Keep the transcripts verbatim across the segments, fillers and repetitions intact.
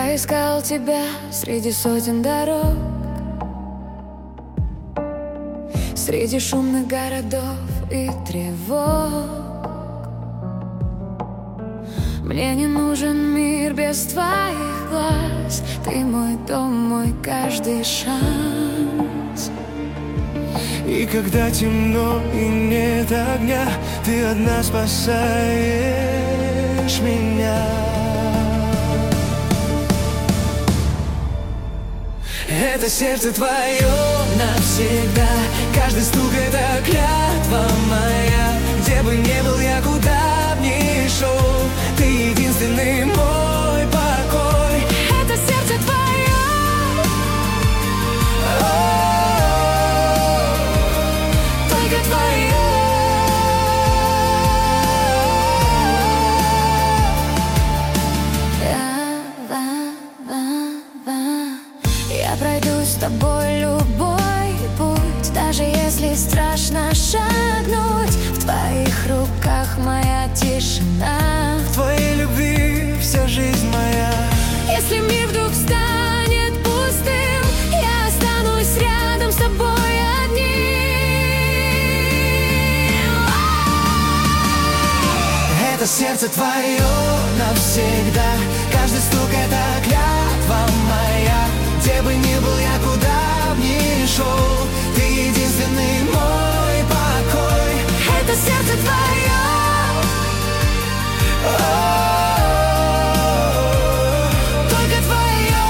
Я искал тебя среди сотен дорог, среди шумных городов и тревог. Мне не нужен мир без твоих глаз. Ты мой дом, мой каждый шанс. И когда темно и нет огня, ты одна спасаешь меня. Это сердце твое навсегда. Каждый стук — это клятва моя. Где бы ни был я, куда б ни шел, ты единственный мой покой. Это сердце твое, только твое. Я пройду с тобой любой путь, даже если страшно шагнуть. В твоих руках моя тишина, В твоей любви вся жизнь моя. если мир вдруг станет пустым, я останусь рядом с тобой одним. Это сердце твое навсегда. Каждый стук — это клятва моя. Где бы ни был я, куда б ни шел, ты единственный мой покой. Это сердце твое, только твое.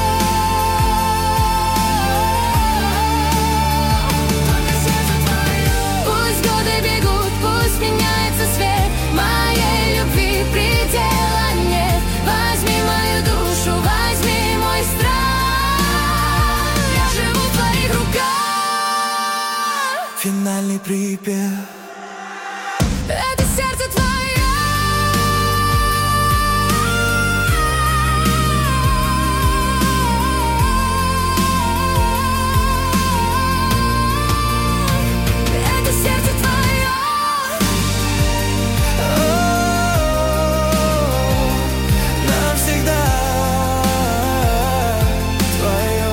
Только сердце твое. Пусть годы бегут, пусть меняется свет, моей любви предела нет. Возьми мою душу, возьми мой страх. Я живу в твоих руках. Финальный припев. Это сердце твое, это сердце твое, Навсегда твое.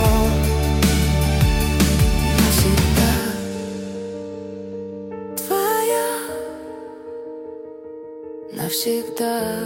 навсегда твое, навсегда.